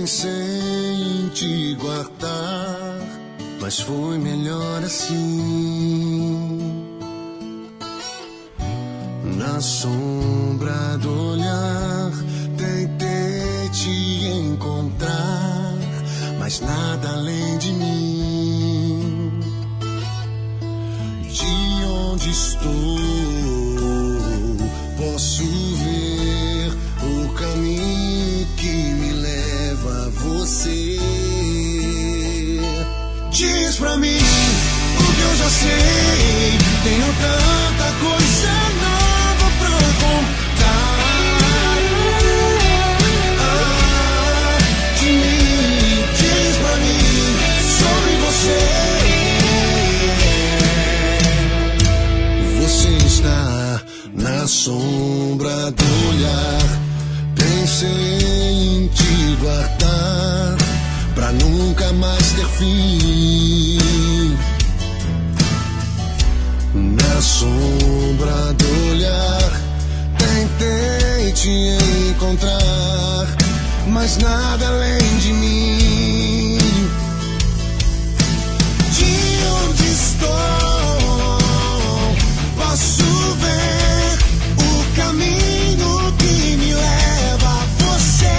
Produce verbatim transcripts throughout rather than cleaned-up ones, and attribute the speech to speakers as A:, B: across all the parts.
A: Pensei em te guardar, mas foi melhor assim. Na sombra do olhar, tentei te encontrar, mas nada além de mim. De onde estou, posso ver o caminho que me leva a você. Diz pra mim o que eu já sei, tenho tanta coisa nova pra contar. Ah, de mim, diz pra mim sobre você. Você está na sombra do olhar, pensei em te guardar pra nunca mais ter fim. Na sombra do olhar, tentei te encontrar, mas nada além de mim. De onde estou, posso ver o caminho que me leva a você.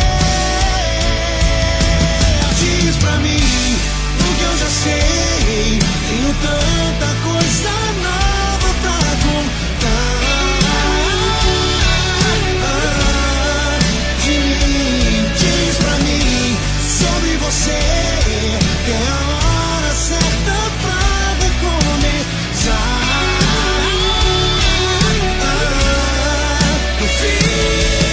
A: Diz pra mim o que eu já sei, tenho tanta coisa nova pra contar. De mim, diz pra mim sobre você, que é a hora certa pra recomeçar. No fim.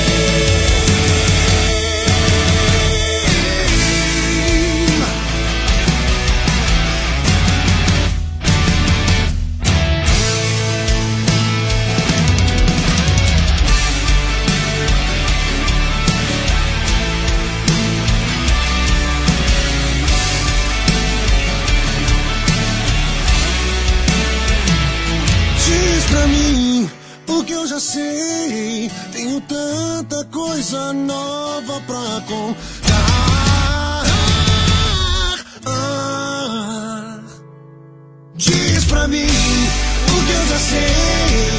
A: Diz pra mim o que eu já sei, tenho tanta coisa nova pra contar. Diz pra mim o que eu já sei,